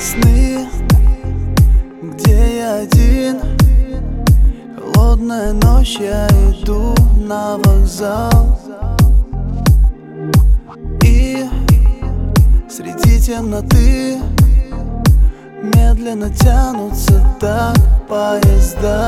Сны, где я один, холодная ночь, я иду на вокзал. И среди темноты медленно тянутся так поезда.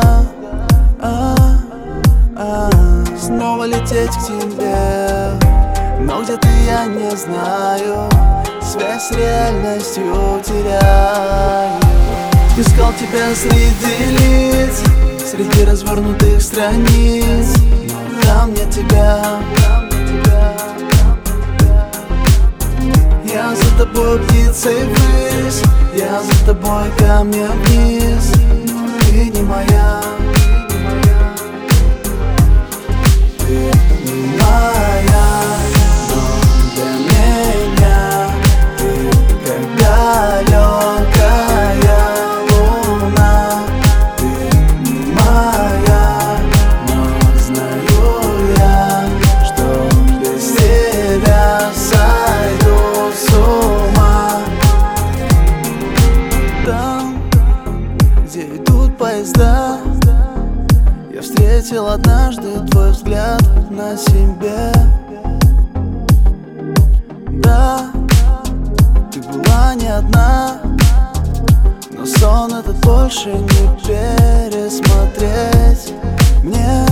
Снова лететь к тебе, но где ты, я не знаю. Связь с реальностью теряю. Искал тебя среди лиц, среди развернутых страниц, но там нет тебя. Я за тобой птицей ввысь, я за тобой камнем вниз, но ты не моя. Ты не моя, но для меня ты как далекая луна. Ты не моя, но знаю я, что без тебя сойду с ума. Там, где идут поезда, я встретил однажды твой взгляд на себе. Да, ты была не одна, но сон этот больше не пересмотреть. Мне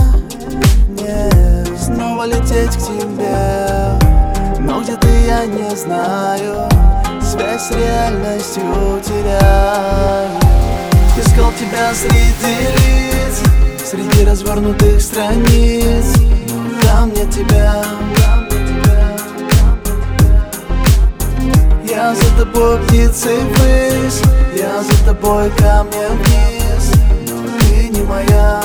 снова лететь к тебе, но где ты, я не знаю. Связь с реальностью теряю. Искал тебя среди лиц, среди развернутых страниц, но там нет тебя. Я за тобой птицей ввысь, я за тобой камнем вниз, но ты не моя.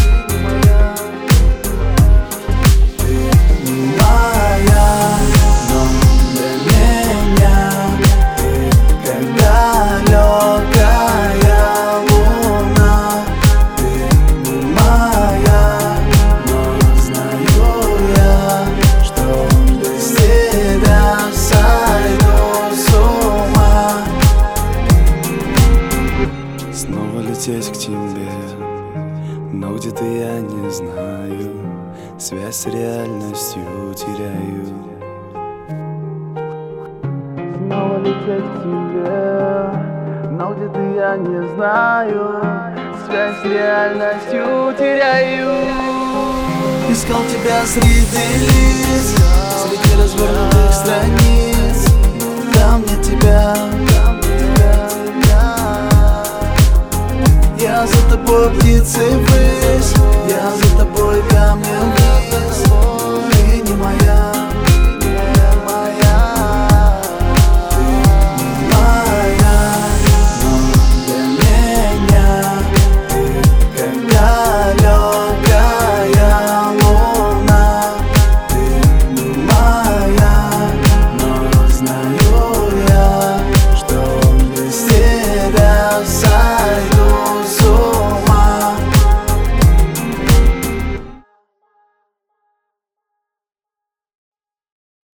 Ты не моя, но для меня ты как далекая луна. Ты не моя, но знаю я, что без тебя сойду с ума. Снова лететь к тебе, но где ты, я не знаю. Связь с реальностью теряю. Снова лететь к тебе, но где ты, я не знаю. Связь с реальностью теряю. Искал тебя среди лиц, среди развернутых страниц, но там нет тебя. Я за тобой птицей ввысь, я за тобой камнем